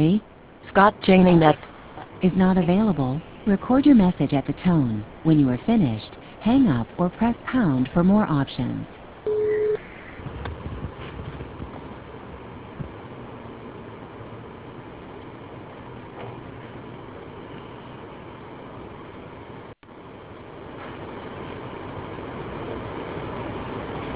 sorry. Scott Janey Net Is not available. Record your message at the tone. When you are finished, hang up or press pound for more options.